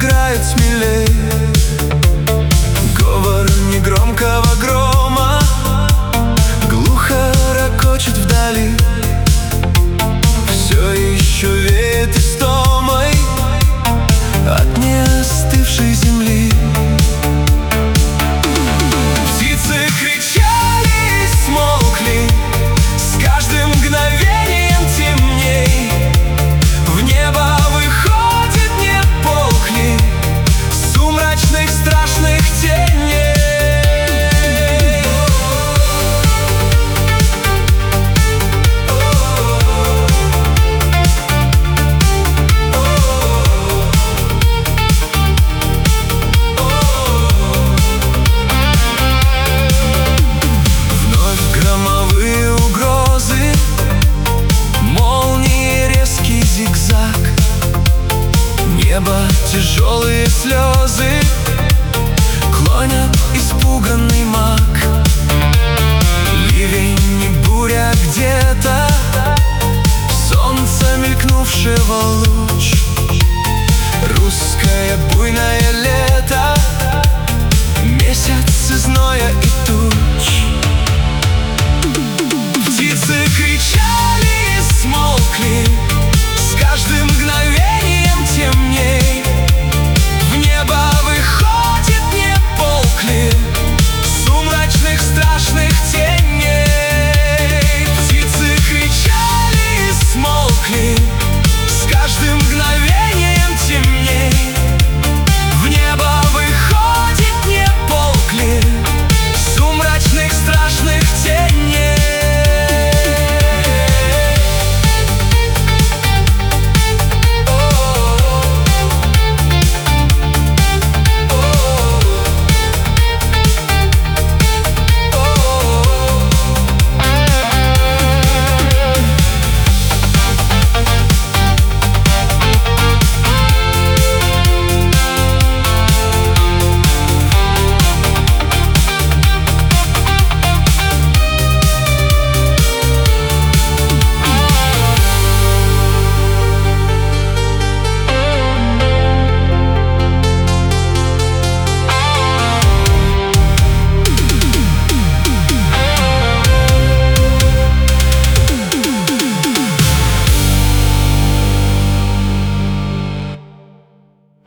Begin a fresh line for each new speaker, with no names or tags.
играют смелей. Говор негромкого грома глухо ракочет вдали. Все еще веет истомой от неостывшей земли. Птицы кричали и смолкли, с каждым мгновением темней. В небо выходит нет полкли сумрачных страшных теней. Небо, тяжелые слезы клонят испуганный маг. Ливень и буря где-то, солнце мелькнувшего луч.